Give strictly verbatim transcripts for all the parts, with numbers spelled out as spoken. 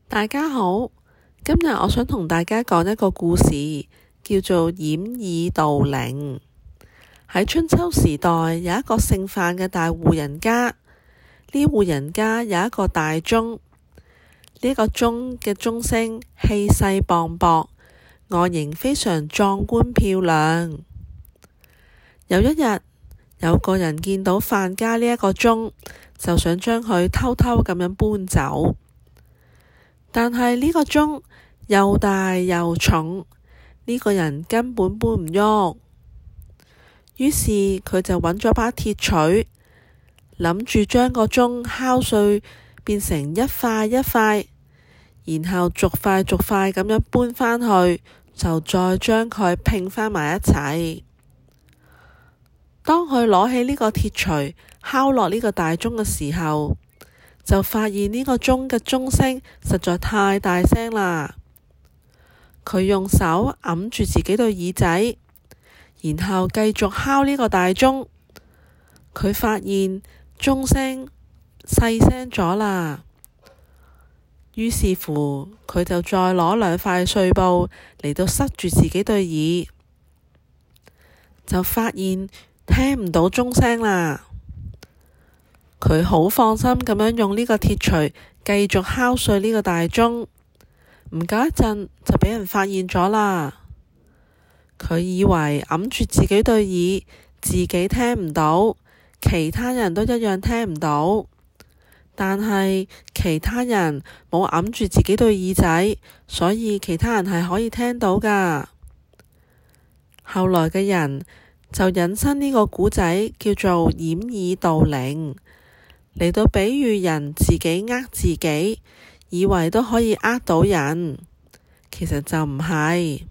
大家好，今日我想同大家講一個故事，叫做掩耳盜鈴。喺春秋時代，有一個姓范嘅大戶人家。呢戶人家有一個大鐘，呢、這個鐘嘅鐘聲氣勢磅礴，外形非常壯觀漂亮。有一日，有個人見到范家呢一個鐘，就想將佢偷偷咁樣搬走。但係呢個鐘又大又重，呢個人根本搬唔喐。於是佢就揾咗把鐵錘，諗住將個鐘敲碎，變成一塊一塊，然後逐塊逐塊咁樣搬返去，就再將佢拼返埋一齊。當佢攞起呢個鐵錘敲落呢個大鐘嘅時候，就發現呢個鐘嘅鐘聲實在太大聲啦。佢用手揞住自己對耳仔，然後繼續敲呢個大鐘。佢發現鐘聲細聲咗啦。於是乎，佢就再攞兩塊碎布嚟到塞住自己對耳，就發現聽唔到鐘聲啦。佢好放心咁樣用呢個鐵錘繼續敲碎呢個大鐘，唔夠一陣就俾人發現咗啦。佢以為揞住自己對耳，自己聽唔到，其他人都一樣聽唔到。但係其他人冇揞住自己對耳仔，所以其他人係可以聽到㗎。後來嘅人就引申呢個故仔叫做掩耳盜鈴，嚟到比喻人自己呃自己，以為都可以呃到人，其實就唔係。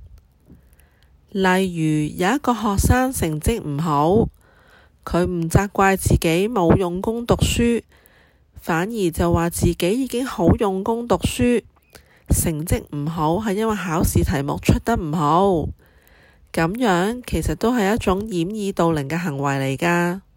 例如有一個學生成績唔好，佢唔責怪自己冇用功讀書，反而就話自己已經好用功讀書，成績唔好係因為考試題目出得唔好。咁樣其實都係一種掩耳盜鈴嘅行為嚟㗎。